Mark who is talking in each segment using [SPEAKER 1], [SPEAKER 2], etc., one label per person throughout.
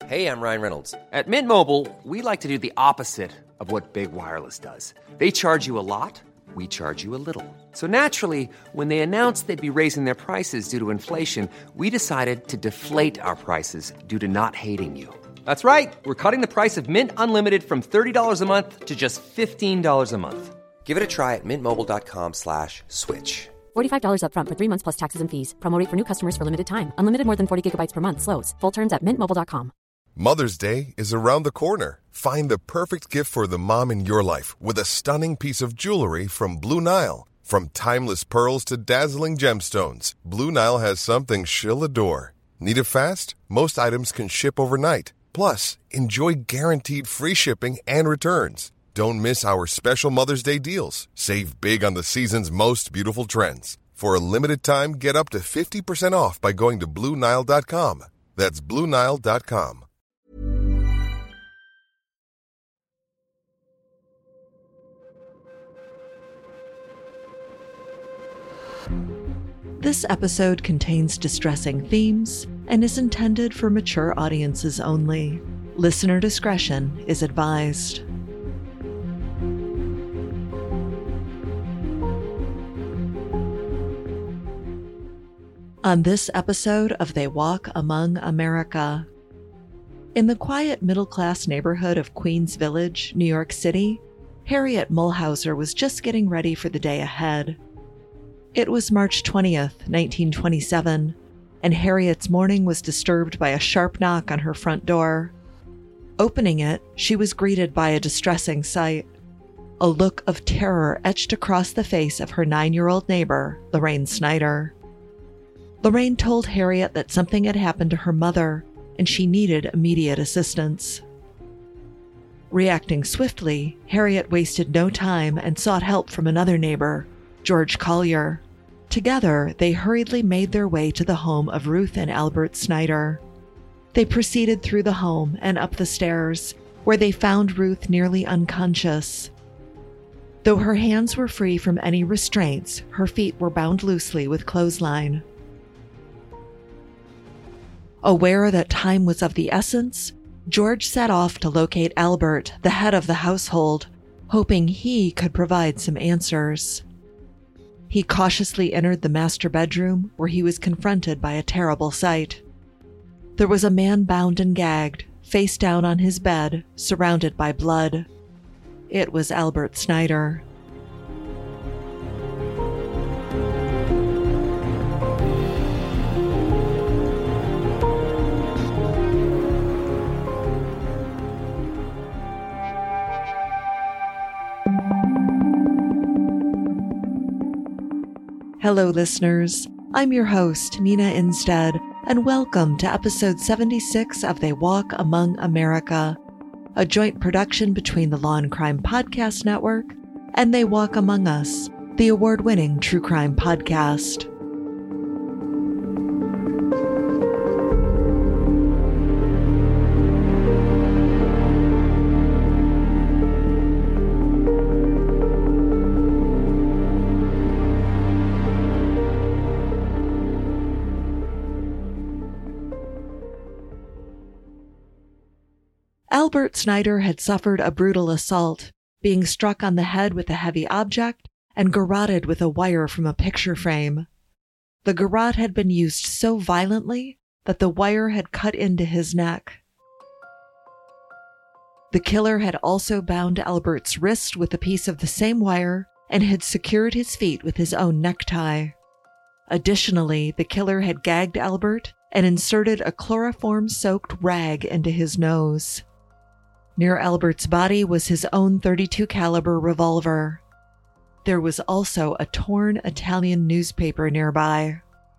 [SPEAKER 1] Hey, I'm Ryan Reynolds.
[SPEAKER 2] At Mint Mobile, we like to do the opposite of what Big Wireless does. They charge you a lot, we charge you a little. So naturally, when they announced they'd be raising their prices due to inflation, we decided to deflate our prices due to not hating you. That's right. We're cutting the price of Mint Unlimited from $30 a month to just $15 a month.
[SPEAKER 1] Give it a try at mintmobile.com/switch.
[SPEAKER 3] $45 up front for 3 months plus taxes and fees. Promo rate for new customers for limited time. Unlimited more than 40 gigabytes per month. Slows full terms at mintmobile.com.
[SPEAKER 4] Mother's Day is around the corner. Find the perfect gift for the mom in your life with a stunning piece of jewelry from Blue Nile. From timeless pearls to dazzling gemstones, Blue Nile has something she'll adore. Need it fast? Most items can ship overnight. Plus, enjoy guaranteed free shipping and returns. Don't miss our special Mother's Day deals. Save big on the season's most beautiful trends. For a limited time, get up to 50% off by going to BlueNile.com. That's BlueNile.com.
[SPEAKER 5] This episode contains distressing themes and is intended for mature audiences only. Listener discretion is advised. On this episode of They Walk Among America. In the quiet middle-class neighborhood of Queens Village, New York City, Harriet Mulhauser was just getting ready for the day ahead. It was March 20th, 1927, and Harriet's morning was disturbed by a sharp knock on her front door. Opening it, she was greeted by a distressing sight. A look of terror etched across the face of her 9-year-old neighbor, Lorraine Snyder. Lorraine told Harriet that something had happened to her mother, and she needed immediate assistance. Reacting swiftly, Harriet wasted no time and sought help from another neighbor, George Collier. Together, they hurriedly made their way to the home of Ruth and Albert Snyder. They proceeded through the home and up the stairs, where they found Ruth nearly unconscious. Though her hands were free from any restraints, her feet were bound loosely with clothesline. Aware that time was of the essence, George set off to locate Albert, the head of the household, hoping he could provide some answers. He cautiously entered the master bedroom, where he was confronted by a terrible sight. There was a man bound and gagged, face down on his bed, surrounded by blood. It was Albert Snyder. Hello, listeners. I'm your host, Nina Instead, and welcome to episode 76 of They Walk Among America, a joint production between the Law and Crime Podcast Network and They Walk Among Us, the award-winning true crime podcast. Albert Snyder had suffered a brutal assault, being struck on the head with a heavy object and garroted with a wire from a picture frame. The garrote had been used so violently that the wire had cut into his neck. The killer had also bound Albert's wrist with a piece of the same wire and had secured his feet with his own necktie. Additionally, the killer had gagged Albert and inserted a chloroform-soaked rag into his nose. Near Albert's body was his own .32 caliber revolver. There was also a torn Italian newspaper nearby.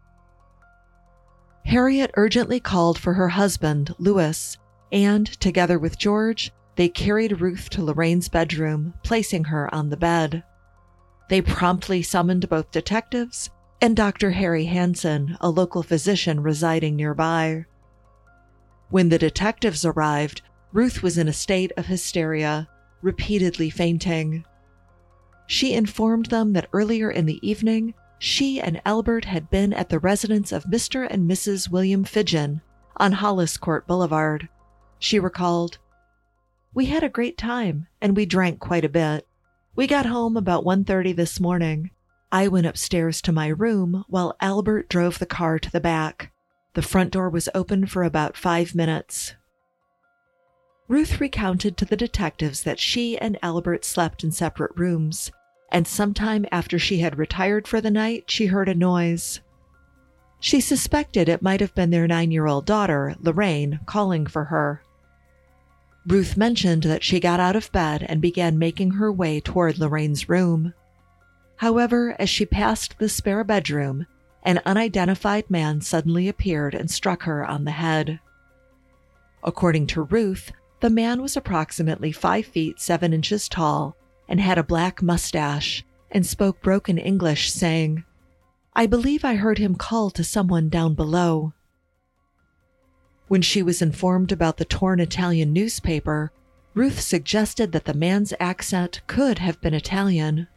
[SPEAKER 5] Harriet urgently called for her husband, Louis, and, together with George, they carried Ruth to Lorraine's bedroom, placing her on the bed. They promptly summoned both detectives and Dr. Harry Hansen, a local physician residing nearby. When the detectives arrived, Ruth was in a state of hysteria, repeatedly fainting. She informed them that earlier in the evening, she and Albert had been at the residence of Mr. and Mrs. William Fidgen on Hollis Court Boulevard, She recalled, "We had a great time, and we drank quite a bit. We got home about 1:30 this morning. I went upstairs to my room while Albert drove the car to the back. The front door was open for about 5 minutes." Ruth recounted to the detectives that she and Albert slept in separate rooms, and sometime after she had retired for the night, she heard a noise. She suspected it might have been their 9-year-old daughter, Lorraine, calling for her. Ruth mentioned that she got out of bed and began making her way toward Lorraine's room. However, as she passed the spare bedroom, an unidentified man suddenly appeared and struck her on the head. According to Ruth, the man was approximately 5 feet 7 inches tall and had a black mustache and spoke broken English, saying, "I believe I heard him call to someone down below." When she was informed about the torn Italian newspaper, Ruth suggested that the man's accent could have been Italian.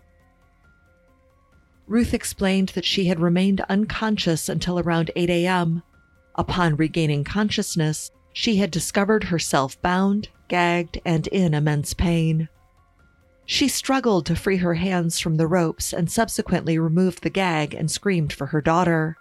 [SPEAKER 5] Ruth explained that she had remained unconscious until around 8 a.m. Upon regaining consciousness, she had discovered herself bound, gagged, and in immense pain. She struggled to free her hands from the ropes and subsequently removed the gag and screamed for her daughter.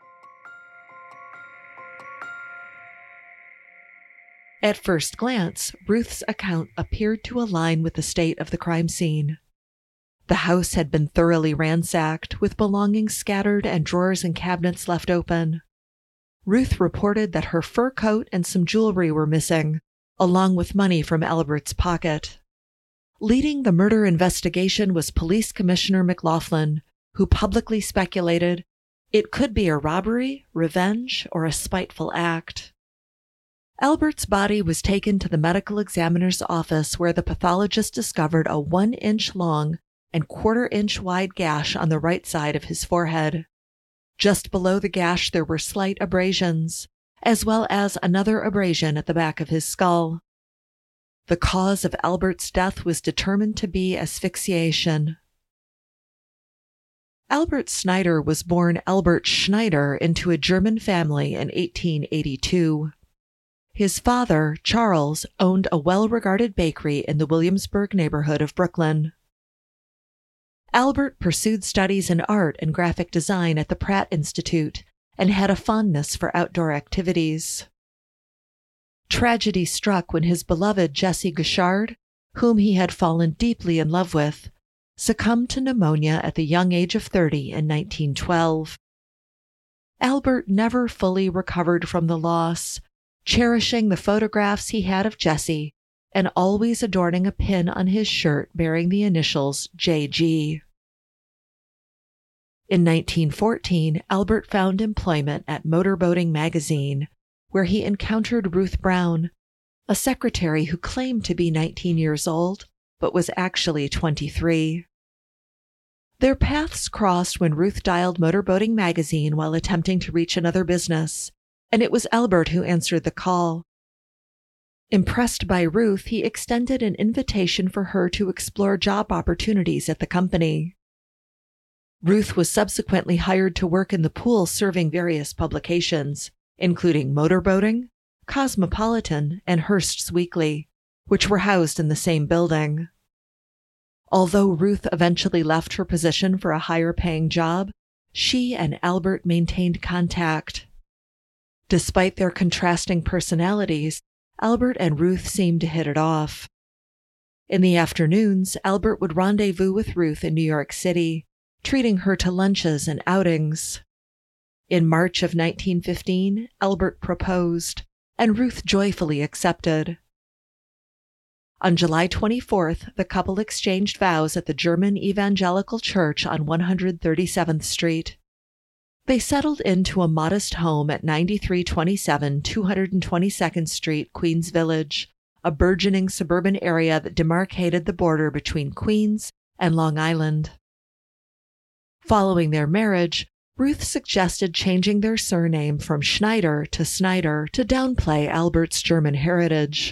[SPEAKER 5] At first glance, Ruth's account appeared to align with the state of the crime scene. The house had been thoroughly ransacked, with belongings scattered and drawers and cabinets left open. Ruth reported that her fur coat and some jewelry were missing, along with money from Albert's pocket. Leading the murder investigation was Police Commissioner McLaughlin, who publicly speculated it could be a robbery, revenge, or a spiteful act. Albert's body was taken to the medical examiner's office, where the pathologist discovered a 1-inch long and 1/4-inch wide gash on the right side of his forehead. Just below the gash there were slight abrasions, as well as another abrasion at the back of his skull. The cause of Albert's death was determined to be asphyxiation. Albert Snyder was born Albert Schneider into a German family in 1882. His father, Charles, owned a well-regarded bakery in the Williamsburg neighborhood of Brooklyn. Albert pursued studies in art and graphic design at the Pratt Institute and had a fondness for outdoor activities. Tragedy struck when his beloved Jessie Gouchard, whom he had fallen deeply in love with, succumbed to pneumonia at the young age of 30 in 1912. Albert never fully recovered from the loss, cherishing the photographs he had of Jessie and always adorning a pin on his shirt bearing the initials JG. In 1914, Albert found employment at Motorboating Magazine, where he encountered Ruth Brown, a secretary who claimed to be 19 years old, but was actually 23. Their paths crossed when Ruth dialed Motorboating Magazine while attempting to reach another business, and it was Albert who answered the call. Impressed by Ruth, he extended an invitation for her to explore job opportunities at the company. Ruth was subsequently hired to work in the pool serving various publications, including Motorboating, Cosmopolitan, and Hearst's Weekly, which were housed in the same building. Although Ruth eventually left her position for a higher-paying job, she and Albert maintained contact. Despite their contrasting personalities, Albert and Ruth seemed to hit it off. In the afternoons, Albert would rendezvous with Ruth in New York City, treating her to lunches and outings. In March of 1915, Albert proposed, and Ruth joyfully accepted. On July 24th, the couple exchanged vows at the German Evangelical Church on 137th Street. They settled into a modest home at 9327 222nd Street, Queens Village, a burgeoning suburban area that demarcated the border between Queens and Long Island. Following their marriage, Ruth suggested changing their surname from Schneider to Snyder to downplay Albert's German heritage.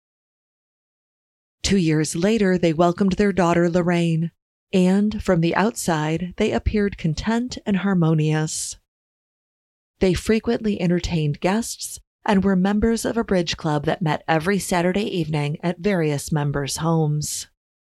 [SPEAKER 5] 2 years later, they welcomed their daughter Lorraine, and from the outside, they appeared content and harmonious. They frequently entertained guests and were members of a bridge club that met every Saturday evening at various members' homes.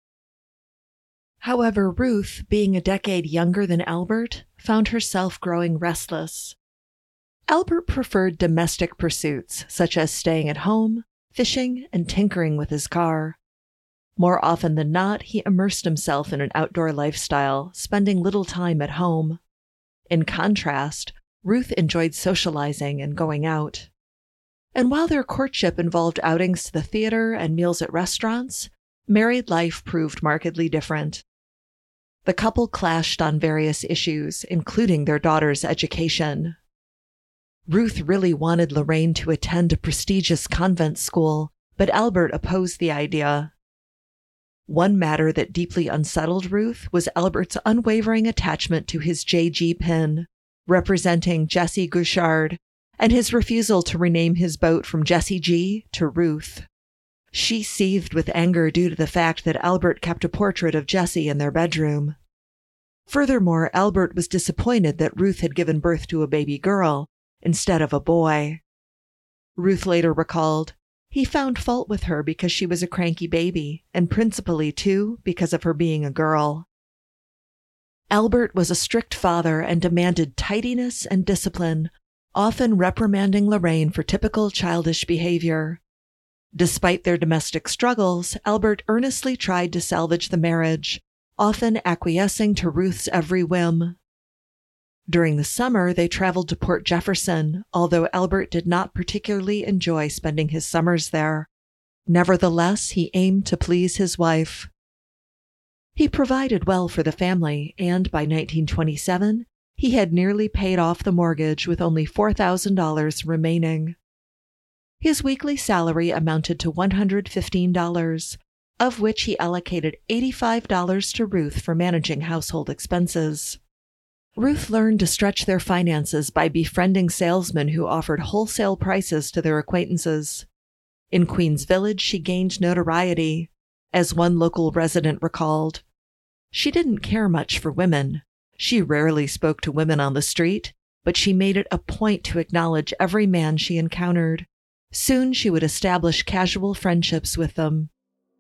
[SPEAKER 5] However, Ruth, being a decade younger than Albert, found herself growing restless. Albert preferred domestic pursuits such as staying at home, fishing, and tinkering with his car. More often than not, he immersed himself in an outdoor lifestyle, spending little time at home. In contrast, Ruth enjoyed socializing and going out. And while their courtship involved outings to the theater and meals at restaurants, married life proved markedly different. The couple clashed on various issues, including their daughter's education. Ruth really wanted Lorraine to attend a prestigious convent school, but Albert opposed the idea. One matter that deeply unsettled Ruth was Albert's unwavering attachment to his JG pin, representing Jessie Gouchard, and his refusal to rename his boat from Jessie G to Ruth. She seethed with anger due to the fact that Albert kept a portrait of Jessie in their bedroom. Furthermore, Albert was disappointed that Ruth had given birth to a baby girl instead of a boy. Ruth later recalled, "He found fault with her because she was a cranky baby, and principally, too, because of her being a girl." Albert was a strict father and demanded tidiness and discipline, often reprimanding Lorraine for typical childish behavior. Despite their domestic struggles, Albert earnestly tried to salvage the marriage, often acquiescing to Ruth's every whim. During the summer, they traveled to Port Jefferson, although Albert did not particularly enjoy spending his summers there. Nevertheless, he aimed to please his wife. He provided well for the family, and by 1927, he had nearly paid off the mortgage with only $4,000 remaining. His weekly salary amounted to $115, of which he allocated $85 to Ruth for managing household expenses. Ruth learned to stretch their finances by befriending salesmen who offered wholesale prices to their acquaintances. In Queens Village, she gained notoriety. As one local resident recalled, "She didn't care much for women. She rarely spoke to women on the street, but she made it a point to acknowledge every man she encountered. Soon she would establish casual friendships with them."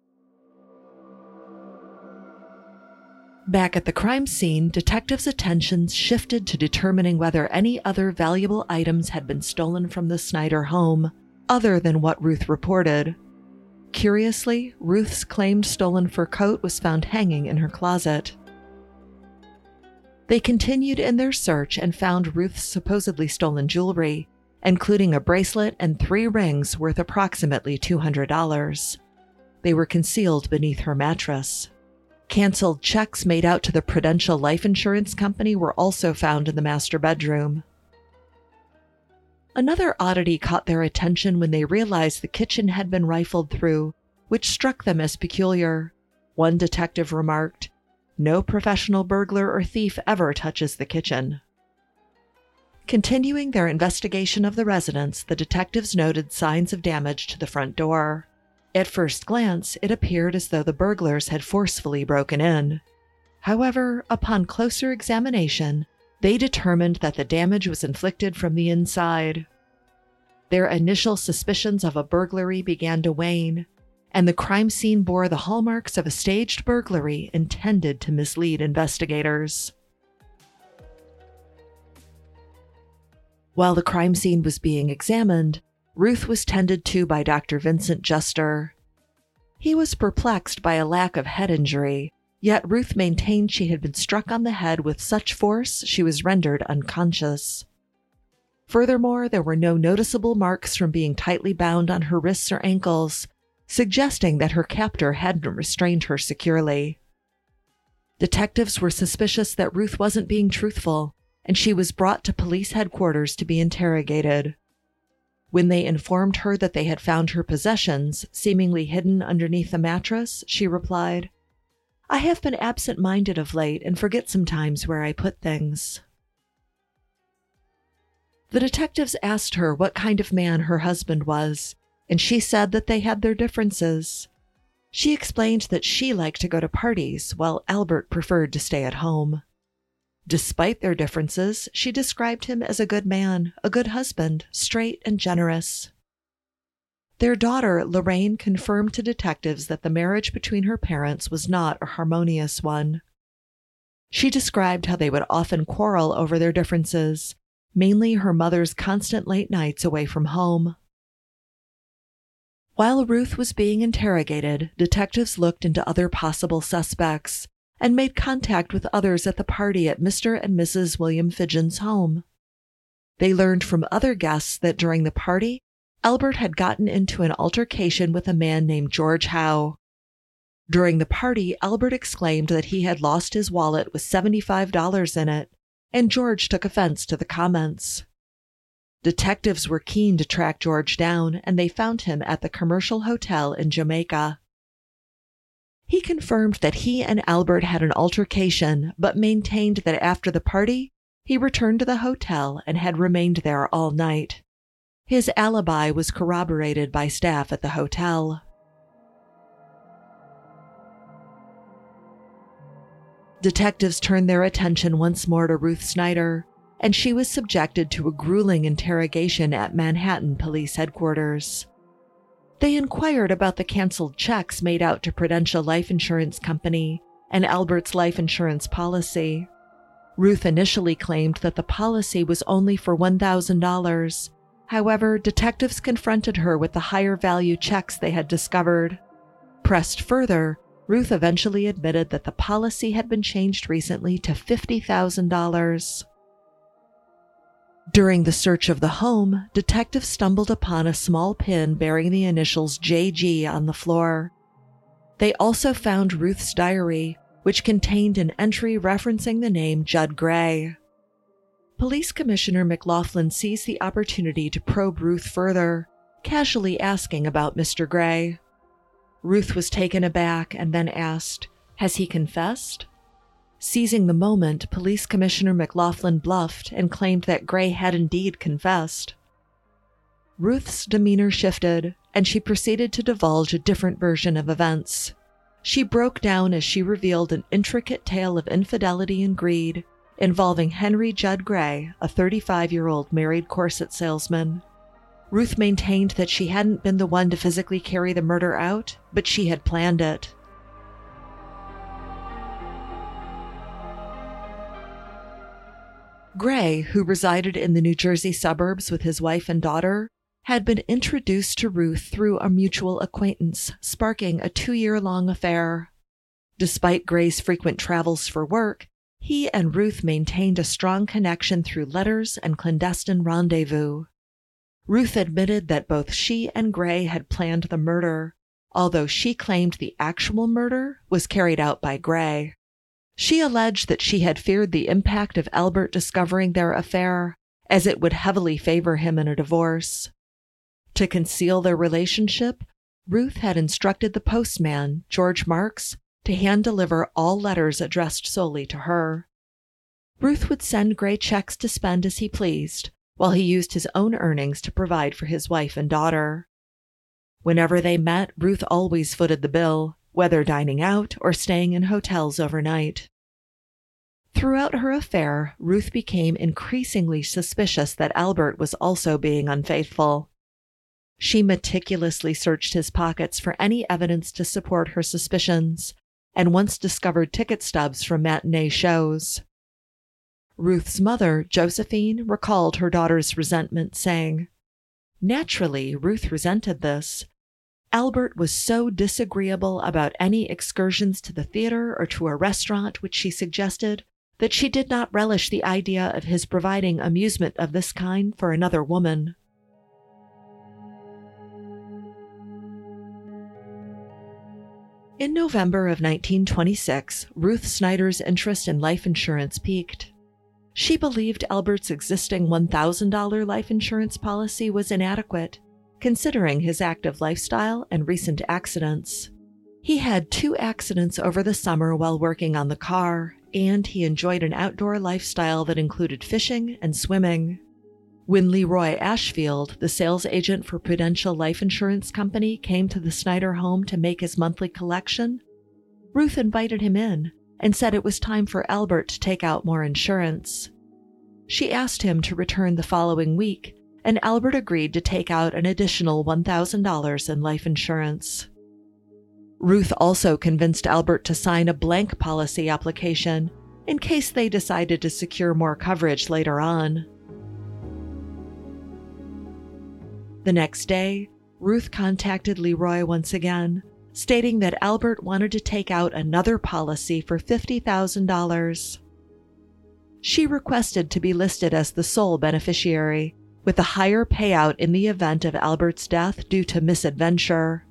[SPEAKER 5] Back at the crime scene, detectives' attentions shifted to determining whether any other valuable items had been stolen from the Snyder home, other than what Ruth reported. Curiously, Ruth's claimed stolen fur coat was found hanging in her closet. They continued in their search and found Ruth's supposedly stolen jewelry, including a bracelet and 3 rings worth approximately $200. They were concealed beneath her mattress. Canceled checks made out to the Prudential Life Insurance Company were also found in the master bedroom. Another oddity caught their attention when they realized the kitchen had been rifled through, which struck them as peculiar. One detective remarked, "No professional burglar or thief ever touches the kitchen." Continuing their investigation of the residence, the detectives noted signs of damage to the front door. At first glance, it appeared as though the burglars had forcefully broken in. However, upon closer examination, they determined that the damage was inflicted from the inside. Their initial suspicions of a burglary began to wane, and the crime scene bore the hallmarks of a staged burglary intended to mislead investigators. While the crime scene was being examined, Ruth was tended to by Dr. Vincent Juster. He was perplexed by a lack of head injury, yet Ruth maintained she had been struck on the head with such force she was rendered unconscious. Furthermore, there were no noticeable marks from being tightly bound on her wrists or ankles, suggesting that her captor hadn't restrained her securely. Detectives were suspicious that Ruth wasn't being truthful, and she was brought to police headquarters to be interrogated. When they informed her that they had found her possessions, seemingly hidden underneath the mattress, she replied, "I have been absent-minded of late and forget sometimes where I put things." The detectives asked her what kind of man her husband was, and she said that they had their differences. She explained that she liked to go to parties, while Albert preferred to stay at home. Despite their differences, she described him as a good man, a good husband, straight and generous. Their daughter, Lorraine, confirmed to detectives that the marriage between her parents was not a harmonious one. She described how they would often quarrel over their differences, mainly her mother's constant late nights away from home. While Ruth was being interrogated, detectives looked into other possible suspects and made contact with others at the party at Mr. and Mrs. William Fidgen's home. They learned from other guests that during the party, Albert had gotten into an altercation with a man named George Howe. During the party, Albert exclaimed that he had lost his wallet with $75 in it, and George took offense to the comments. Detectives were keen to track George down, and they found him at the Commercial Hotel in Jamaica. He confirmed that he and Albert had an altercation, but maintained that after the party, he returned to the hotel and had remained there all night. His alibi was corroborated by staff at the hotel. Detectives turned their attention once more to Ruth Snyder, and she was subjected to a grueling interrogation at Manhattan Police Headquarters. They inquired about the canceled checks made out to Prudential Life Insurance Company and Albert's life insurance policy. Ruth initially claimed that the policy was only for $1,000. However, detectives confronted her with the higher value checks they had discovered. Pressed further, Ruth eventually admitted that the policy had been changed recently to $50,000. During the search of the home, detectives stumbled upon a small pin bearing the initials JG on the floor. They also found Ruth's diary, which contained an entry referencing the name Judd Gray. Police Commissioner McLaughlin seized the opportunity to probe Ruth further, casually asking about Mr. Gray. Ruth was taken aback and then asked, "Has he confessed?" Seizing the moment, Police Commissioner McLaughlin bluffed and claimed that Gray had indeed confessed. Ruth's demeanor shifted, and she proceeded to divulge a different version of events. She broke down as she revealed an intricate tale of infidelity and greed involving Henry Judd Gray, a 35-year-old married corset salesman. Ruth maintained that she hadn't been the one to physically carry the murder out, but she had planned it. Gray, who resided in the New Jersey suburbs with his wife and daughter, had been introduced to Ruth through a mutual acquaintance, sparking a 2-year-long affair. Despite Gray's frequent travels for work, he and Ruth maintained a strong connection through letters and clandestine rendezvous. Ruth admitted that both she and Gray had planned the murder, although she claimed the actual murder was carried out by Gray. She alleged that she had feared the impact of Albert discovering their affair, as it would heavily favor him in a divorce. To conceal their relationship, Ruth had instructed the postman, George Marks, to hand-deliver all letters addressed solely to her. Ruth would send Gray checks to spend as he pleased, while he used his own earnings to provide for his wife and daughter. Whenever they met, Ruth always footed the bill, whether dining out or staying in hotels overnight. Throughout her affair, Ruth became increasingly suspicious that Albert was also being unfaithful. She meticulously searched his pockets for any evidence to support her suspicions, and once discovered ticket stubs from matinee shows. Ruth's mother, Josephine, recalled her daughter's resentment, saying, "Naturally, Ruth resented this. Albert was so disagreeable about any excursions to the theater or to a restaurant which she suggested that she did not relish the idea of his providing amusement of this kind for another woman." In November of 1926, Ruth Snyder's interest in life insurance peaked. She believed Albert's existing $1,000 life insurance policy was inadequate, considering his active lifestyle and recent accidents. He had 2 accidents over the summer while working on the car, and he enjoyed an outdoor lifestyle that included fishing and swimming. When Leroy Ashfield, the sales agent for Prudential Life Insurance Company, came to the Snyder home to make his monthly collection, Ruth invited him in, and said it was time for Albert to take out more insurance. She asked him to return the following week, and Albert agreed to take out an additional $1,000 in life insurance. Ruth also convinced Albert to sign a blank policy application in case they decided to secure more coverage later on. The next day, Ruth contacted Leroy once again, stating that Albert wanted to take out another policy for $50,000. She requested to be listed as the sole beneficiary, with a higher payout in the event of Albert's death due to misadventure.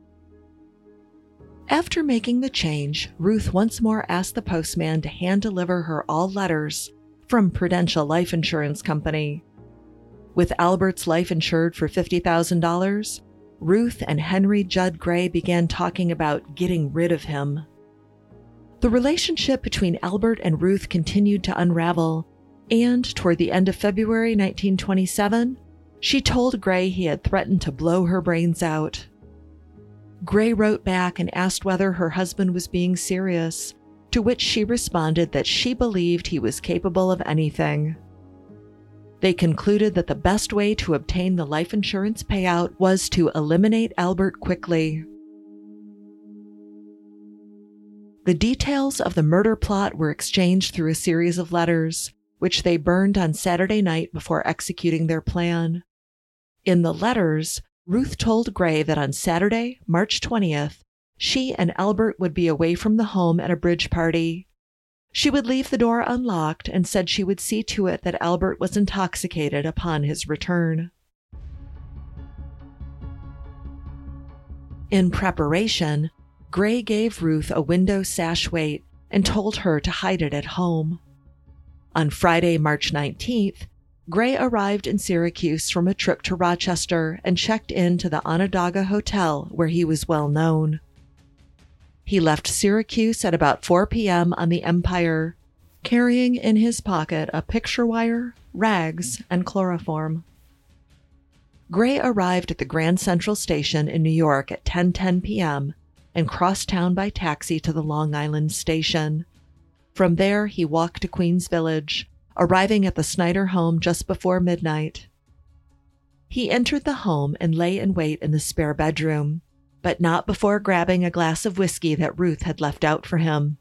[SPEAKER 5] After making the change, Ruth once more asked the postman to hand-deliver her all letters from Prudential Life Insurance Company. With Albert's life insured for $50,000, Ruth and Henry Judd Gray began talking about getting rid of him. The relationship between Albert and Ruth continued to unravel, and toward the end of February 1927, she told Gray he had threatened to blow her brains out. Gray wrote back and asked whether her husband was being serious, to which she responded that she believed he was capable of anything. They concluded that the best way to obtain the life insurance payout was to eliminate Albert quickly. The details of the murder plot were exchanged through a series of letters, which they burned on Saturday night before executing their plan. In the letters, Ruth told Gray that on Saturday, March 20th, she and Albert would be away from the home at a bridge party. She would leave the door unlocked and said she would see to it that Albert was intoxicated upon his return. In preparation, Gray gave Ruth a window sash weight and told her to hide it at home. On Friday, March 19th, Gray arrived in Syracuse from a trip to Rochester and checked in to the Onondaga Hotel, where he was well known. He left Syracuse at about 4 p.m. on the Empire, carrying in his pocket a picture wire, rags, and chloroform. Gray arrived at the Grand Central Station in New York at 10:10 p.m. and crossed town by taxi to the Long Island station. From there, he walked to Queens Village, arriving at the Snyder home just before midnight. He entered the home and lay in wait in the spare bedroom, but not before grabbing a glass of whiskey that Ruth had left out for him.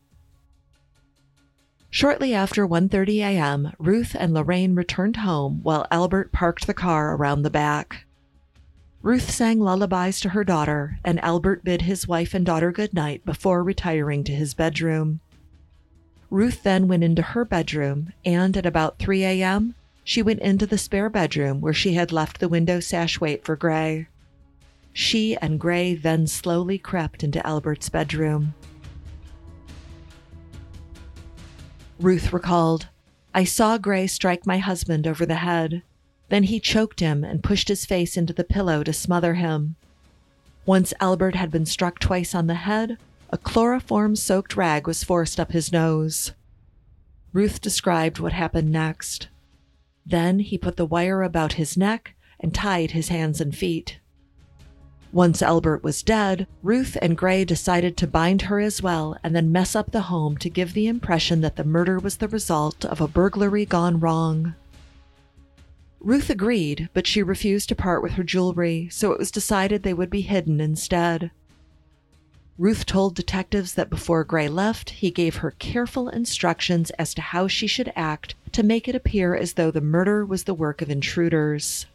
[SPEAKER 5] Shortly after 1:30 a.m., Ruth and Lorraine returned home while Albert parked the car around the back. Ruth sang lullabies to her daughter, and Albert bid his wife and daughter good night before retiring to his bedroom. Ruth then went into her bedroom, and at about 3 a.m., she went into the spare bedroom where she had left the window sash weight for Gray. She and Gray then slowly crept into Albert's bedroom. Ruth recalled, "I saw Gray strike my husband over the head. Then he choked him and pushed his face into the pillow to smother him. Once Albert had been struck twice on the head, a chloroform-soaked rag was forced up his nose." Ruth described what happened next. Then he put the wire about his neck and tied his hands and feet. Once Albert was dead, Ruth and Gray decided to bind her as well and then mess up the home to give the impression that the murder was the result of a burglary gone wrong. Ruth agreed, but she refused to part with her jewelry, so it was decided they would be hidden instead. Ruth told detectives that before Gray left, he gave her careful instructions as to how she should act to make it appear as though the murder was the work of intruders.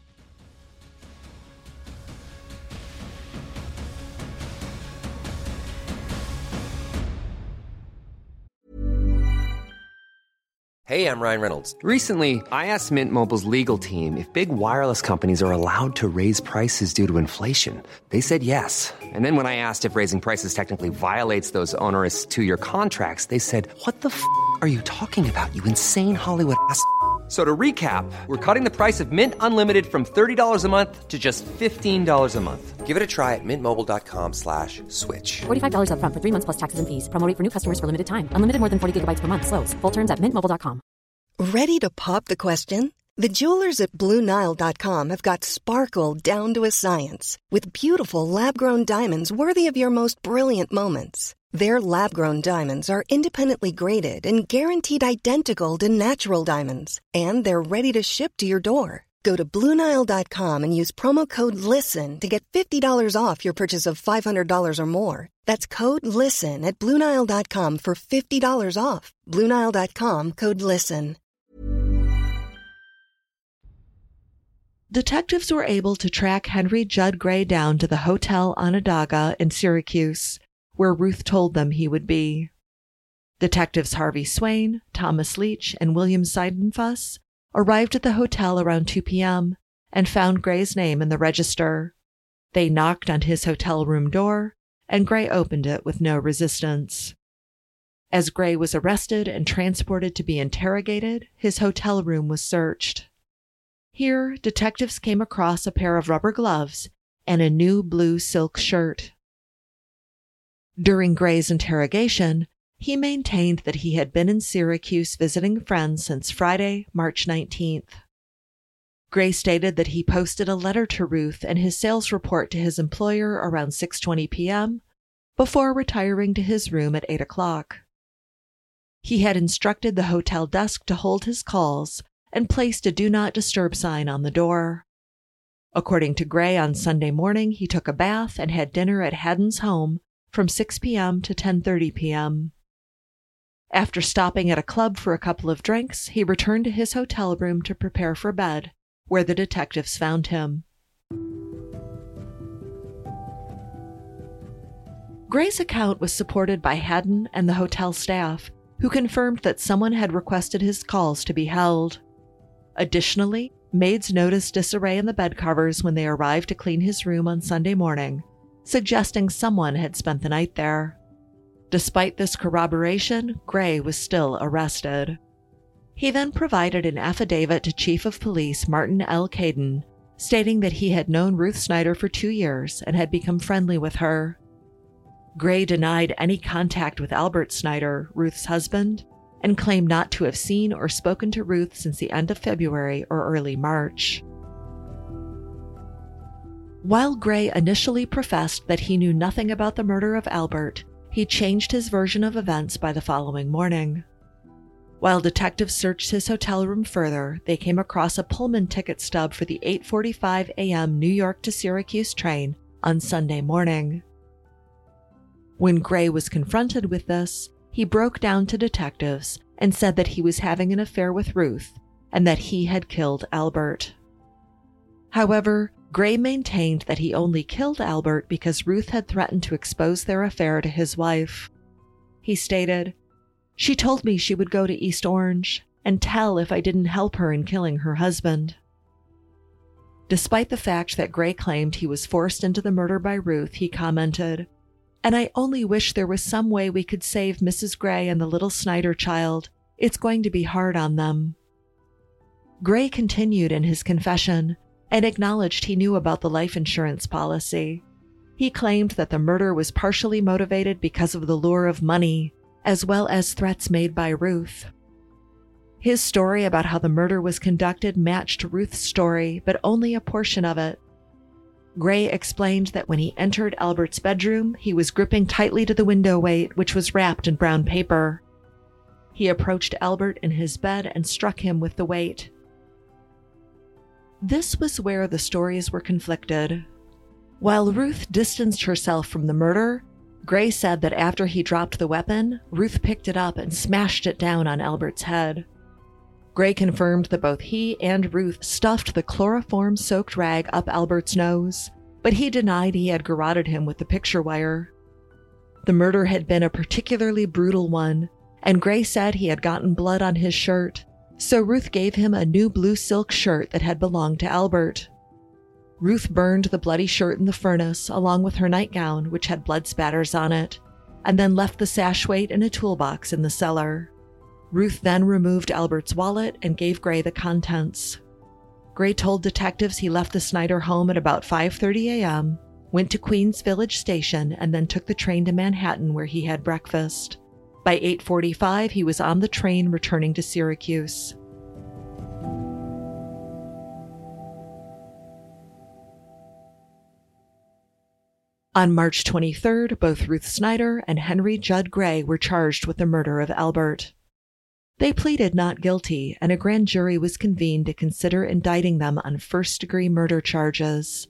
[SPEAKER 2] Hey, I'm Ryan Reynolds. Recently, I asked Mint Mobile's legal team if big wireless companies are allowed to raise prices due to inflation. They said yes. And then when I asked if raising prices technically violates those onerous two-year contracts, they said, "What the f*** are you talking about, you insane Hollywood ass?" So to recap, we're cutting the price of Mint Unlimited from $30 a month to just $15 a month. Give it a try at mintmobile.com/switch.
[SPEAKER 3] $45 up front for 3 months plus taxes and fees. Promo rate for new customers for limited time. Unlimited more than 40 gigabytes per month. Slows full terms at mintmobile.com.
[SPEAKER 1] Ready to pop the question? The jewelers at BlueNile.com have got sparkle down to a science with beautiful lab-grown diamonds worthy of your most brilliant moments. Their lab-grown diamonds are independently graded and guaranteed identical to natural diamonds. And they're ready to ship to your door. Go to BlueNile.com and use promo code LISTEN to get $50 off your purchase of $500 or more. That's code LISTEN at BlueNile.com for $50 off. BlueNile.com, code LISTEN.
[SPEAKER 5] Detectives were able to track Henry Judd Gray down to the Hotel Onondaga in Syracuse, where Ruth told them he would be. Detectives Harvey Swain, Thomas Leach, and William Seidenfuss arrived at the hotel around 2 p.m. and found Gray's name in the register. They knocked on his hotel room door, and Gray opened it with no resistance. As Gray was arrested and transported to be interrogated, his hotel room was searched. Here, detectives came across a pair of rubber gloves and a new blue silk shirt. During Gray's interrogation, he maintained that he had been in Syracuse visiting friends since Friday, March 19th. Gray stated that he posted a letter to Ruth and his sales report to his employer around 6:20 p.m. before retiring to his room at 8 o'clock. He had instructed the hotel desk to hold his calls and placed a Do Not Disturb sign on the door. According to Gray, on Sunday morning, he took a bath and had dinner at Haddon's home from 6 p.m. to 10:30 p.m. After stopping at a club for a couple of drinks, he returned to his hotel room to prepare for bed, where the detectives found him. Gray's account was supported by Haddon and the hotel staff, who confirmed that someone had requested his calls to be held. Additionally, maids noticed disarray in the bed covers when they arrived to clean his room on Sunday morning, suggesting someone had spent the night there. Despite this corroboration, Gray was still arrested. He then provided an affidavit to Chief of Police Martin L. Caden, stating that he had known Ruth Snyder for 2 years and had become friendly with her. Gray denied any contact with Albert Snyder, Ruth's husband, and claimed not to have seen or spoken to Ruth since the end of February or early March. While Gray initially professed that he knew nothing about the murder of Albert, he changed his version of events by the following morning. While detectives searched his hotel room further, they came across a Pullman ticket stub for the 8:45 a.m. New York to Syracuse train on Sunday morning. When Gray was confronted with this, he broke down to detectives and said that he was having an affair with Ruth and that he had killed Albert. However, Gray maintained that he only killed Albert because Ruth had threatened to expose their affair to his wife. He stated, "She told me she would go to East Orange and tell if I didn't help her in killing her husband." Despite the fact that Gray claimed he was forced into the murder by Ruth, he commented, "And I only wish there was some way we could save Mrs. Gray and the little Snyder child. It's going to be hard on them." Gray continued in his confession and acknowledged he knew about the life insurance policy. He claimed that the murder was partially motivated because of the lure of money, as well as threats made by Ruth. His story about how the murder was conducted matched Ruth's story, but only a portion of it. Gray explained that when he entered Albert's bedroom, he was gripping tightly to the window weight, which was wrapped in brown paper. He approached Albert in his bed and struck him with the weight. This was where the stories were conflicted. While Ruth distanced herself from the murder, Gray said that after he dropped the weapon, Ruth picked it up and smashed it down on Albert's head. Gray confirmed that both he and Ruth stuffed the chloroform-soaked rag up Albert's nose, but he denied he had garroted him with the picture wire. The murder had been a particularly brutal one, and Gray said he had gotten blood on his shirt, so Ruth gave him a new blue silk shirt that had belonged to Albert. Ruth burned the bloody shirt in the furnace along with her nightgown, which had blood spatters on it, and then left the sash weight in a toolbox in the cellar. Ruth then removed Albert's wallet and gave Gray the contents. Gray told detectives he left the Snyder home at about 5:30 a.m., went to Queens Village Station, and then took the train to Manhattan where he had breakfast. By 8:45, he was on the train returning to Syracuse. On March 23rd, both Ruth Snyder and Henry Judd Gray were charged with the murder of Albert. They pleaded not guilty, and a grand jury was convened to consider indicting them on first-degree murder charges.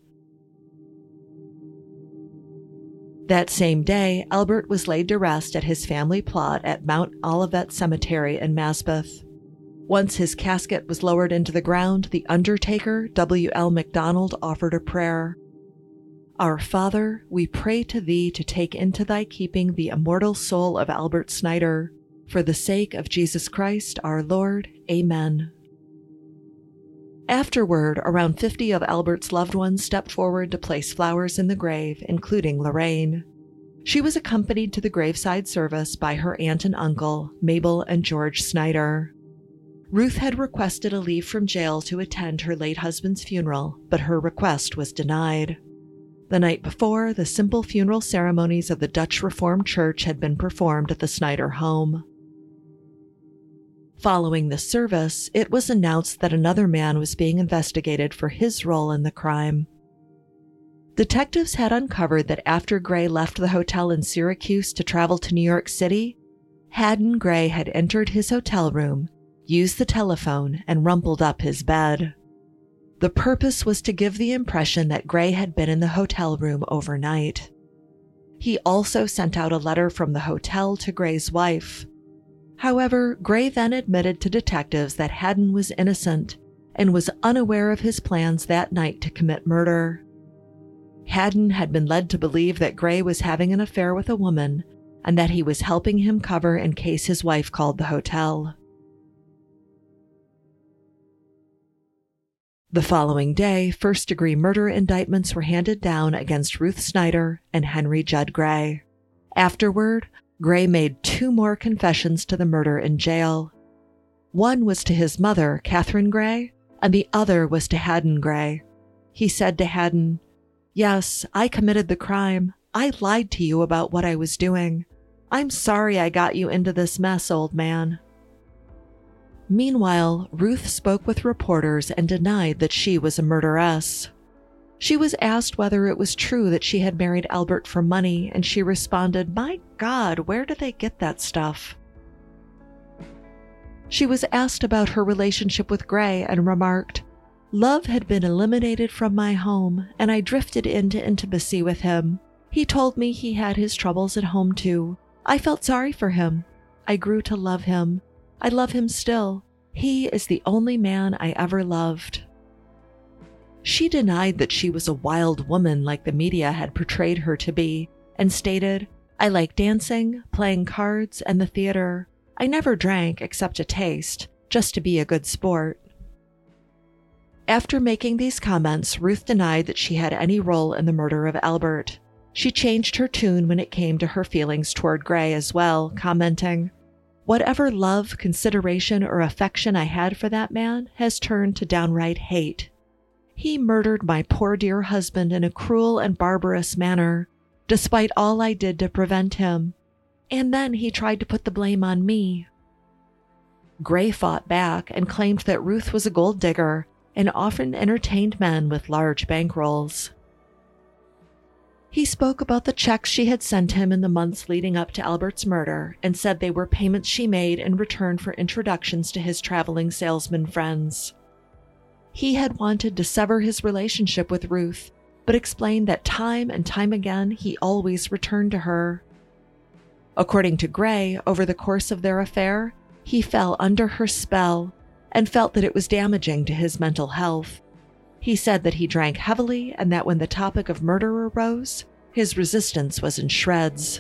[SPEAKER 5] That same day, Albert was laid to rest at his family plot at Mount Olivet Cemetery in Maspeth. Once his casket was lowered into the ground, the undertaker, W.L. MacDonald, offered a prayer. Our Father, we pray to Thee to take into Thy keeping the immortal soul of Albert Snyder, for the sake of Jesus Christ our Lord. Amen. Afterward, around 50 of Albert's loved ones stepped forward to place flowers in the grave, including Lorraine. She was accompanied to the graveside service by her aunt and uncle, Mabel and George Snyder. Ruth had requested a leave from jail to attend her late husband's funeral, but her request was denied. The night before, the simple funeral ceremonies of the Dutch Reformed Church had been performed at the Snyder home. Following the service, it was announced that another man was being investigated for his role in the crime. Detectives had uncovered that after Gray left the hotel in Syracuse to travel to New York City, Haddon Gray had entered his hotel room, used the telephone, and rumpled up his bed. The purpose was to give the impression that Gray had been in the hotel room overnight. He also sent out a letter from the hotel to Gray's wife. However, Gray then admitted to detectives that Haddon was innocent and was unaware of his plans that night to commit murder. Haddon had been led to believe that Gray was having an affair with a woman and that he was helping him cover in case his wife called the hotel. The following day, first-degree murder indictments were handed down against Ruth Snyder and Henry Judd Gray. Afterward, Gray made 2 more confessions to the murder in jail. One was to his mother, Catherine Gray, and the other was to Haddon Gray. He said to Haddon, "Yes, I committed the crime. I lied to you about what I was doing. I'm sorry I got you into this mess, old man." Meanwhile, Ruth spoke with reporters and denied that she was a murderess. She was asked whether it was true that she had married Albert for money, and she responded, "My God, where do they get that stuff?" She was asked about her relationship with Gray and remarked, "Love had been eliminated from my home, and I drifted into intimacy with him. He told me he had his troubles at home too. I felt sorry for him. I grew to love him. I love him still. He is the only man I ever loved." She denied that she was a wild woman like the media had portrayed her to be, and stated, "I like dancing, playing cards, and the theater. I never drank except a taste, just to be a good sport." After making these comments, Ruth denied that she had any role in the murder of Albert. She changed her tune when it came to her feelings toward Gray as well, commenting, "Whatever love, consideration, or affection I had for that man has turned to downright hate. He murdered my poor dear husband in a cruel and barbarous manner, despite all I did to prevent him. And then he tried to put the blame on me." Gray fought back and claimed that Ruth was a gold digger and often entertained men with large bankrolls. He spoke about the checks she had sent him in the months leading up to Albert's murder and said they were payments she made in return for introductions to his traveling salesman friends. He had wanted to sever his relationship with Ruth, but explained that time and time again he always returned to her. According to Gray, over the course of their affair, he fell under her spell and felt that it was damaging to his mental health. He said that he drank heavily and that when the topic of murder arose, his resistance was in shreds.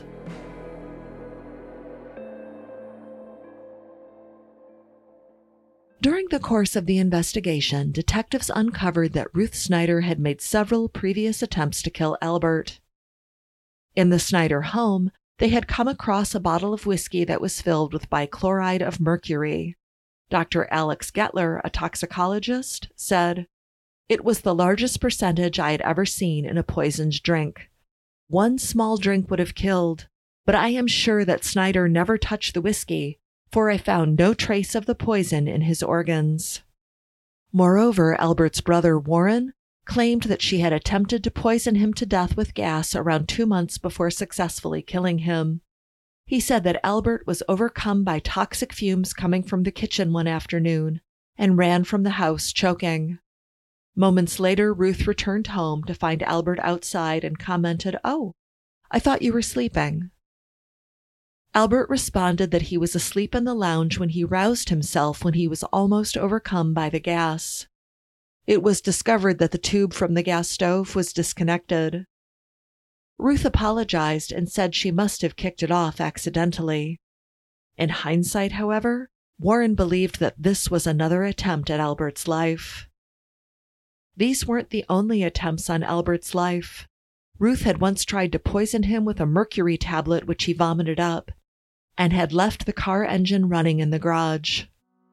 [SPEAKER 5] During the course of the investigation, detectives uncovered that Ruth Snyder had made several previous attempts to kill Albert. In the Snyder home, they had come across a bottle of whiskey that was filled with bichloride of mercury. Dr. Alex Gettler, a toxicologist, said, "It was the largest percentage I had ever seen in a poisoned drink. One small drink would have killed, but I am sure that Snyder never touched the whiskey, for I found no trace of the poison in his organs." Moreover, Albert's brother Warren claimed that she had attempted to poison him to death with gas around 2 months before successfully killing him. He said that Albert was overcome by toxic fumes coming from the kitchen one afternoon and ran from the house choking. Moments later, Ruth returned home to find Albert outside and commented, "Oh, I thought you were sleeping." Albert responded that he was asleep in the lounge when he roused himself when he was almost overcome by the gas. It was discovered that the tube from the gas stove was disconnected. Ruth apologized and said she must have kicked it off accidentally. In hindsight, however, Warren believed that this was another attempt at Albert's life. These weren't the only attempts on Albert's life. Ruth had once tried to poison him with a mercury tablet which he vomited up, and had left the car engine running in the garage.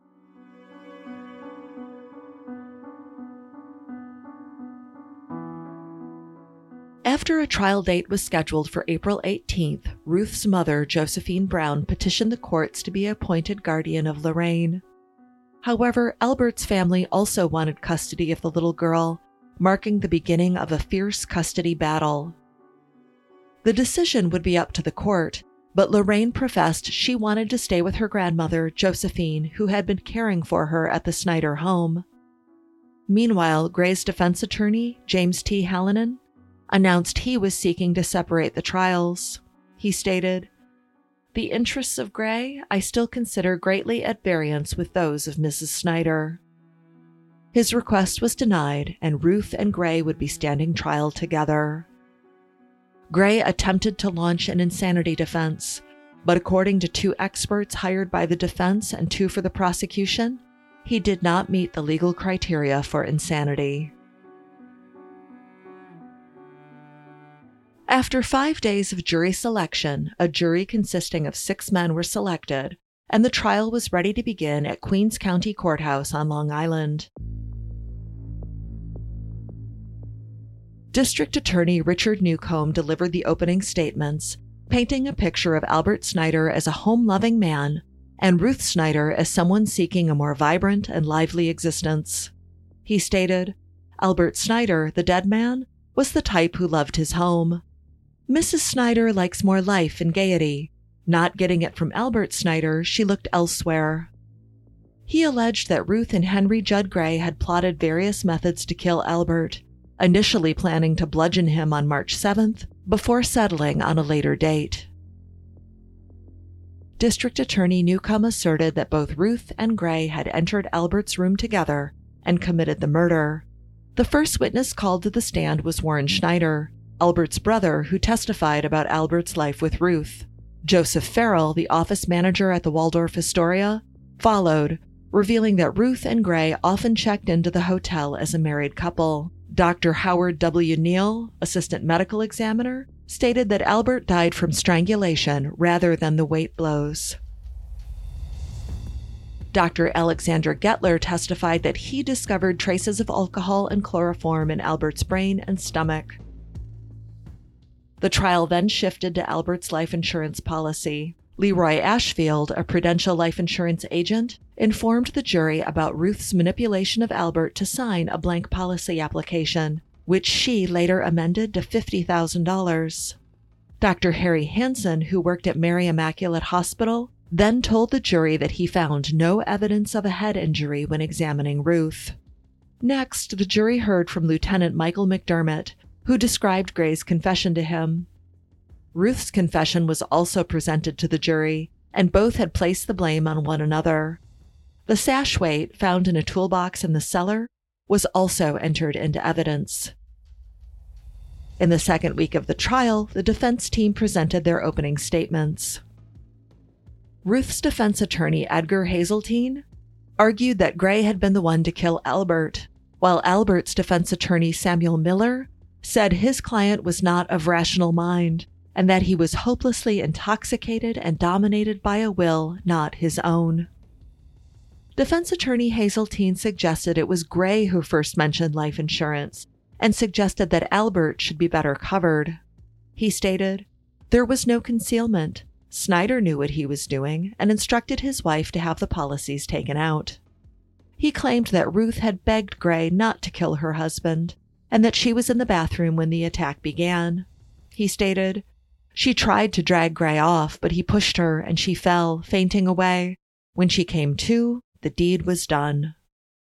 [SPEAKER 5] After a trial date was scheduled for April 18th, Ruth's mother, Josephine Brown, petitioned the courts to be appointed guardian of Lorraine. However, Albert's family also wanted custody of the little girl, marking the beginning of a fierce custody battle. The decision would be up to the court, but Lorraine professed she wanted to stay with her grandmother, Josephine, who had been caring for her at the Snyder home. Meanwhile, Gray's defense attorney, James T. Hallinan, announced he was seeking to separate the trials. He stated, "The interests of Gray I still consider greatly at variance with those of Mrs. Snyder." His request was denied, and Ruth and Gray would be standing trial together. Gray attempted to launch an insanity defense, but according to 2 experts hired by the defense and 2 for the prosecution, he did not meet the legal criteria for insanity. After 5 days of jury selection, a jury consisting of 6 men were selected, and the trial was ready to begin at Queens County Courthouse on Long Island. District Attorney Richard Newcomb delivered the opening statements, painting a picture of Albert Snyder as a home-loving man and Ruth Snyder as someone seeking a more vibrant and lively existence. He stated, "Albert Snyder, the dead man, was the type who loved his home. Mrs. Snyder likes more life and gaiety. Not getting it from Albert Snyder, she looked elsewhere." He alleged that Ruth and Henry Judd Gray had plotted various methods to kill Albert, initially planning to bludgeon him on March 7th, before settling on a later date. District Attorney Newcomb asserted that both Ruth and Gray had entered Albert's room together and committed the murder. The first witness called to the stand was Warren Schneider, Albert's brother, who testified about Albert's life with Ruth. Joseph Farrell, the office manager at the Waldorf Astoria, followed, revealing that Ruth and Gray often checked into the hotel as a married couple. Dr. Howard W. Neal, assistant medical examiner, stated that Albert died from strangulation rather than the weight blows. Dr. Alexander Gettler testified that he discovered traces of alcohol and chloroform in Albert's brain and stomach. The trial then shifted to Albert's life insurance policy. Leroy Ashfield, a Prudential life insurance agent, informed the jury about Ruth's manipulation of Albert to sign a blank policy application, which she later amended to $50,000. Dr. Harry Hansen, who worked at Mary Immaculate Hospital, then told the jury that he found no evidence of a head injury when examining Ruth. Next, the jury heard from Lieutenant Michael McDermott, who described Gray's confession to him. Ruth's confession was also presented to the jury, and both had placed the blame on one another. The sash weight found in a toolbox in the cellar was also entered into evidence. In the second week of the trial, the defense team presented their opening statements. Ruth's defense attorney, Edgar Hazeltine, argued that Gray had been the one to kill Albert, while Albert's defense attorney, Samuel Miller, said his client was not of rational mind and that he was hopelessly intoxicated and dominated by a will not his own. Defense attorney Hazeltine suggested it was Gray who first mentioned life insurance and suggested that Albert should be better covered. He stated, "There was no concealment. Snyder knew what he was doing and instructed his wife to have the policies taken out." He claimed that Ruth had begged Gray not to kill her husband, and that she was in the bathroom when the attack began. He stated, "She tried to drag Gray off, but he pushed her and she fell, fainting away. When she came to, the deed was done."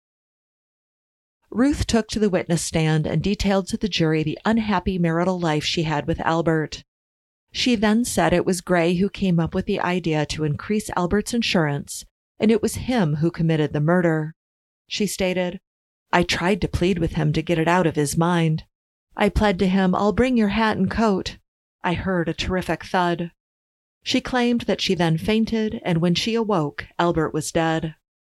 [SPEAKER 5] Ruth took to the witness stand and detailed to the jury the unhappy marital life she had with Albert. She then said it was Gray who came up with the idea to increase Albert's insurance, and it was him who committed the murder. She stated, "I tried to plead with him to get it out of his mind. I pled to him, 'I'll bring your hat and coat.' I heard a terrific thud." She claimed that she then fainted, and when she awoke, Albert was dead.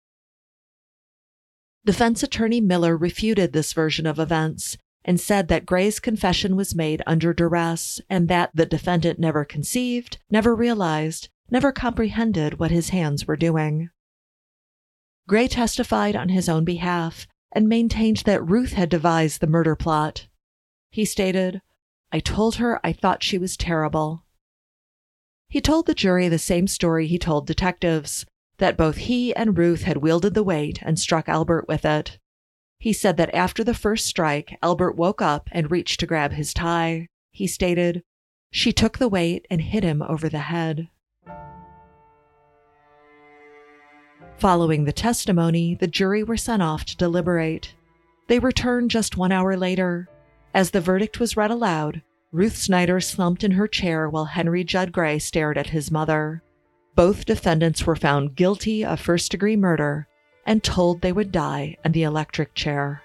[SPEAKER 5] Defense attorney Miller refuted this version of events and said that Gray's confession was made under duress and that the defendant never conceived, never realized, never comprehended what his hands were doing. Gray testified on his own behalf and maintained that Ruth had devised the murder plot. He stated, "I told her I thought she was terrible." He told the jury the same story he told detectives, that both he and Ruth had wielded the weight and struck Albert with it. He said that after the first strike, Albert woke up and reached to grab his tie. He stated, "She took the weight and hit him over the head." Following the testimony, the jury were sent off to deliberate. They returned just 1 hour later. As the verdict was read aloud, Ruth Snyder slumped in her chair while Henry Judd Gray stared at his mother. Both defendants were found guilty of first-degree murder and told they would die in the electric chair.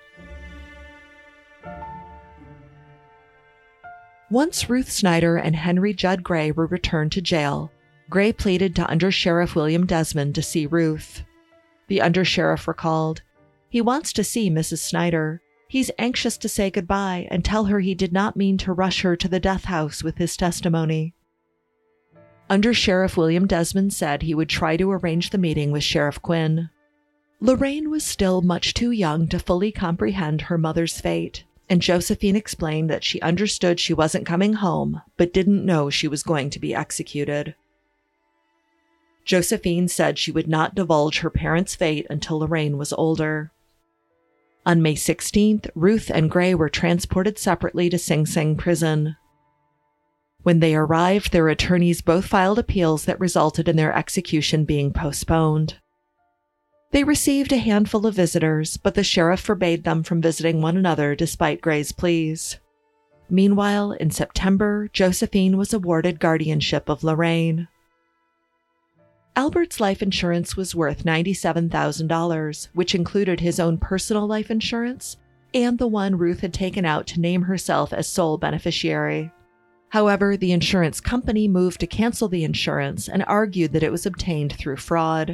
[SPEAKER 5] Once Ruth Snyder and Henry Judd Gray were returned to jail, Gray pleaded to Under-Sheriff William Desmond to see Ruth. The undersheriff recalled, "He wants to see Mrs. Snyder. He's anxious to say goodbye and tell her he did not mean to rush her to the death house with his testimony." Under-Sheriff William Desmond said he would try to arrange the meeting with Sheriff Quinn. Lorraine was still much too young to fully comprehend her mother's fate, and Josephine explained that she understood she wasn't coming home, but didn't know she was going to be executed. Josephine said she would not divulge her parents' fate until Lorraine was older. On May 16th, Ruth and Gray were transported separately to Sing Sing prison. When they arrived, their attorneys both filed appeals that resulted in their execution being postponed. They received a handful of visitors, but the sheriff forbade them from visiting one another despite Gray's pleas. Meanwhile, in September, Josephine was awarded guardianship of Lorraine. Albert's life insurance was worth $97,000, which included his own personal life insurance and the one Ruth had taken out to name herself as sole beneficiary. However, the insurance company moved to cancel the insurance and argued that it was obtained through fraud.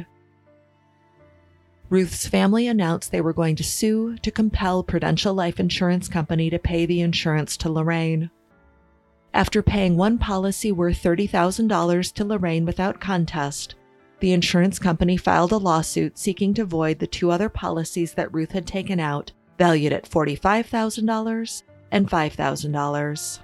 [SPEAKER 5] Ruth's family announced they were going to sue to compel Prudential Life Insurance Company to pay the insurance to Lorraine. After paying one policy worth $30,000 to Lorraine without contest, the insurance company filed a lawsuit seeking to void the two other policies that Ruth had taken out, valued at $45,000 and $5,000.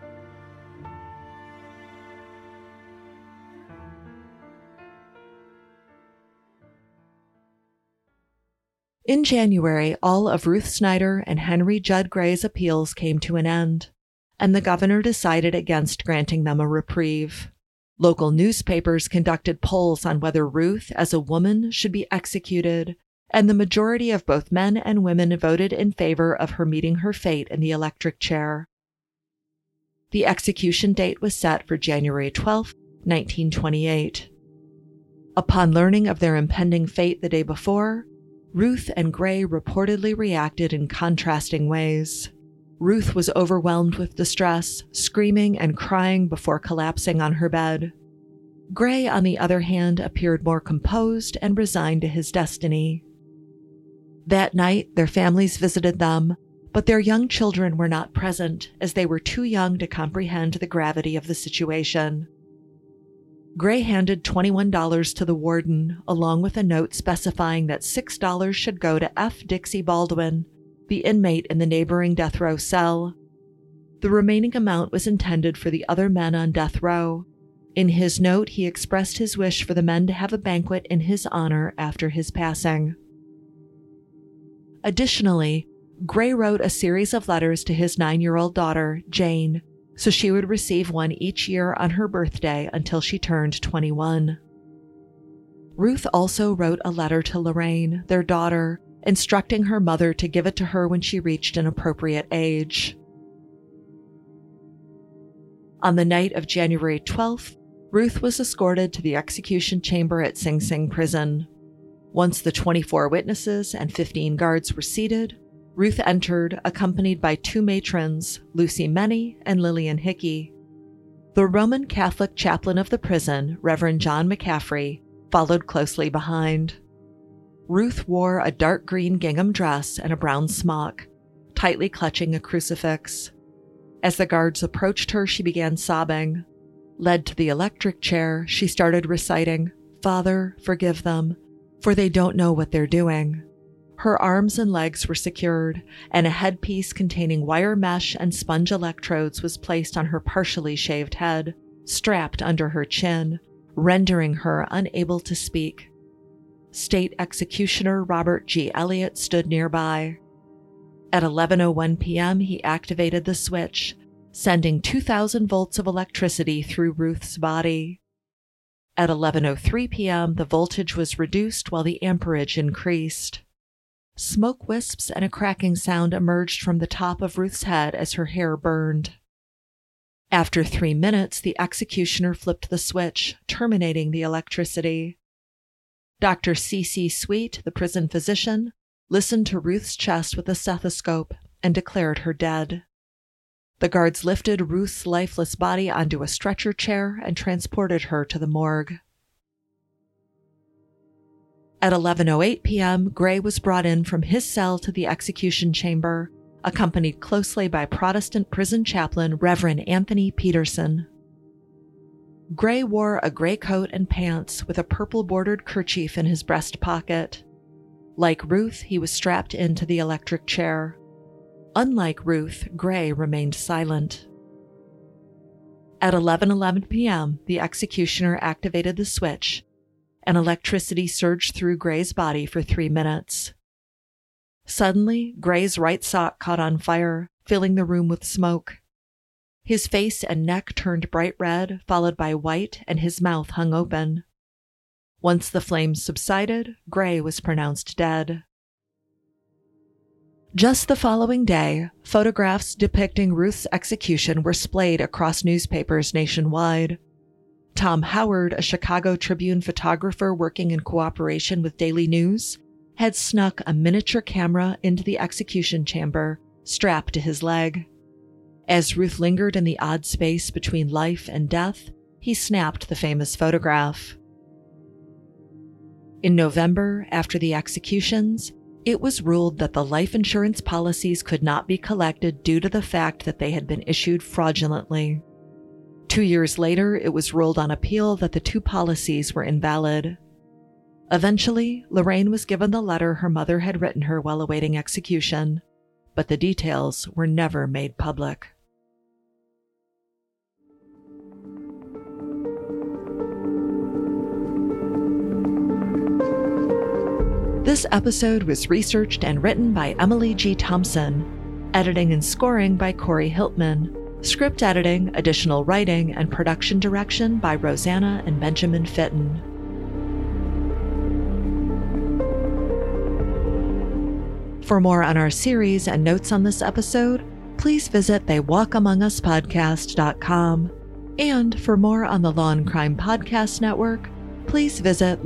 [SPEAKER 5] In January, all of Ruth Snyder and Henry Judd Gray's appeals came to an end, and the governor decided against granting them a reprieve. Local newspapers conducted polls on whether Ruth, as a woman, should be executed, and the majority of both men and women voted in favor of her meeting her fate in the electric chair. The execution date was set for January 12, 1928. Upon learning of their impending fate the day before, Ruth and Gray reportedly reacted in contrasting ways. Ruth was overwhelmed with distress, screaming and crying before collapsing on her bed. Gray, on the other hand, appeared more composed and resigned to his destiny. That night, their families visited them, but their young children were not present as they were too young to comprehend the gravity of the situation. Gray handed $21 to the warden, along with a note specifying that $6 should go to F. Dixie Baldwin, the inmate in the neighboring death row cell. The remaining amount was intended for the other men on death row. In his note, he expressed his wish for the men to have a banquet in his honor after his passing. Additionally, Gray wrote a series of letters to his 9-year-old daughter, Jane, so she would receive one each year on her birthday until she turned 21. Ruth also wrote a letter to Lorraine, their daughter, instructing her mother to give it to her when she reached an appropriate age. On the night of January 12th, Ruth was escorted to the execution chamber at Sing Sing Prison. Once the 24 witnesses and 15 guards were seated, Ruth entered, accompanied by 2 matrons, Lucy Meny and Lillian Hickey. The Roman Catholic chaplain of the prison, Reverend John McCaffrey, followed closely behind. Ruth wore a dark green gingham dress and a brown smock, tightly clutching a crucifix. As the guards approached her, she began sobbing. Led to the electric chair, she started reciting, "Father, forgive them, for they don't know what they're doing." Her arms and legs were secured, and a headpiece containing wire mesh and sponge electrodes was placed on her partially shaved head, strapped under her chin, rendering her unable to speak. State Executioner Robert G. Elliott stood nearby. At 11:01 p.m., he activated the switch, sending 2,000 volts of electricity through Ruth's body. At 11:03 p.m., the voltage was reduced while the amperage increased. Smoke wisps and a cracking sound emerged from the top of Ruth's head as her hair burned. After 3 minutes, the executioner flipped the switch, terminating the electricity. Dr. C.C. Sweet, the prison physician, listened to Ruth's chest with a stethoscope and declared her dead. The guards lifted Ruth's lifeless body onto a stretcher chair and transported her to the morgue. At 11:08 p.m., Gray was brought in from his cell to the execution chamber, accompanied closely by Protestant prison chaplain Reverend Anthony Peterson. Gray wore a gray coat and pants with a purple-bordered kerchief in his breast pocket. Like Ruth, he was strapped into the electric chair. Unlike Ruth, Gray remained silent. At 11:11 p.m., the executioner activated the switch, and electricity surged through Gray's body for 3 minutes. Suddenly, Gray's right sock caught on fire, filling the room with smoke. His face and neck turned bright red, followed by white, and his mouth hung open. Once the flames subsided, Gray was pronounced dead. Just the following day, photographs depicting Ruth's execution were splayed across newspapers nationwide. Tom Howard, a Chicago Tribune photographer working in cooperation with Daily News, had snuck a miniature camera into the execution chamber, strapped to his leg. As Ruth lingered in the odd space between life and death, he snapped the famous photograph. In November, after the executions, it was ruled that the life insurance policies could not be collected due to the fact that they had been issued fraudulently. 2 years later, it was ruled on appeal that the 2 policies were invalid. Eventually, Lorraine was given the letter her mother had written her while awaiting execution, but the details were never made public. This episode was researched and written by Emily G. Thompson, editing and scoring by Corey Hiltman, script editing, additional writing, and production direction by Rosanna and Benjamin Fitton. For more on our series and notes on this episode, please visit theywalkamonguspodcast.com. And for more on the Law and Crime Podcast Network, please visit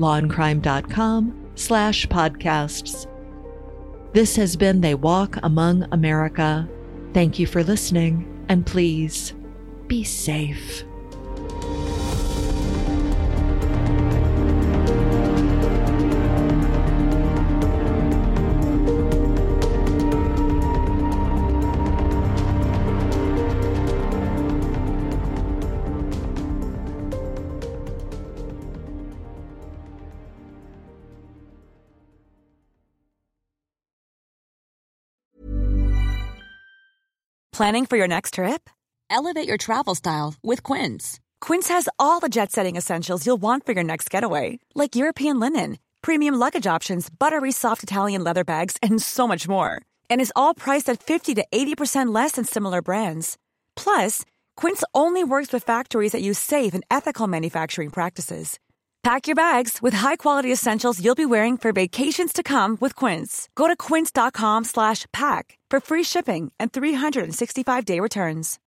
[SPEAKER 5] lawandcrime.com/podcasts. This has been They Walk Among America. Thank you for listening, and please be safe.
[SPEAKER 6] Planning for your next trip? Elevate your travel style with Quince. Quince has all the jet-setting essentials you'll want for your next getaway, like European linen, premium luggage options, buttery soft Italian leather bags, and so much more. and is all priced at 50 to 80% less than similar brands. Plus, Quince only works with factories that use safe and ethical manufacturing practices. Pack your bags with high-quality essentials you'll be wearing for vacations to come with Quince. Go to quince.com/pack for free shipping and 365-day returns.